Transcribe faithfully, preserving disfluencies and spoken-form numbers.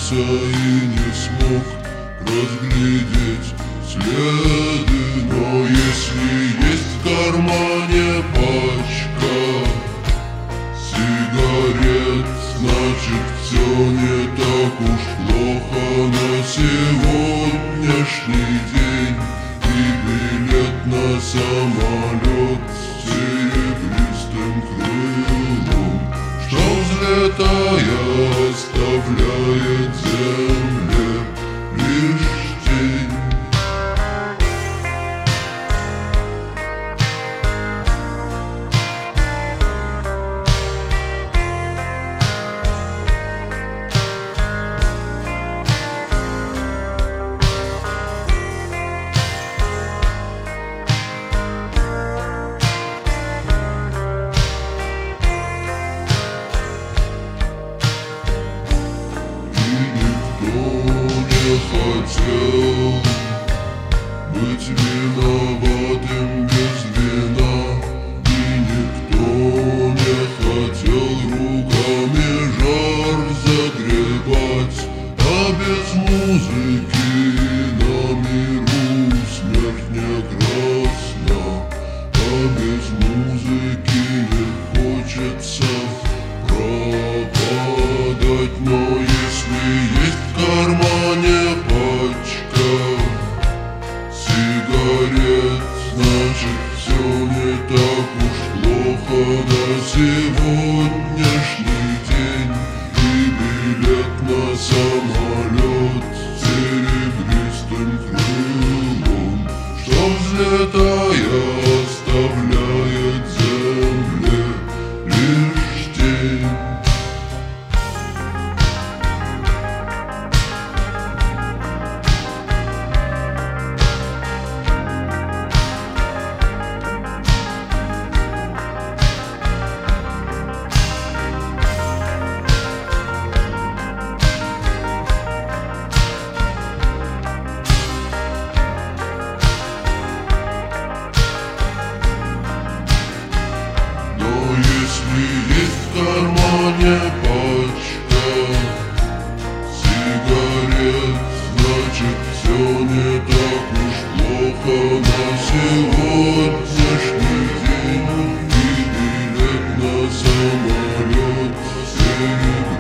огляделся и не смог разглядеть следы. Но если есть в кармане пачка сигарет, значит все не так уж плохо на сегодняшний день. И билет на самолет с серебристым крылом, что, взлетая, оставляет земле лишь тень. Хотел быть виноватым без вина, и никто не хотел руками жар загребать. А без музыки на миру смерть не красна, а без музыки не хочется пропадать. Но если есть в кармане пачка сигарет, значит все не так уж плохо на сегодняшний день. И билет на самолет с серебристым крылом, что, взлетая, оставляет земле лишь тень. Если есть в кармане пачка сигарет, значит все не так уж плохо на сегодняшний день. И билет на самолет серебристый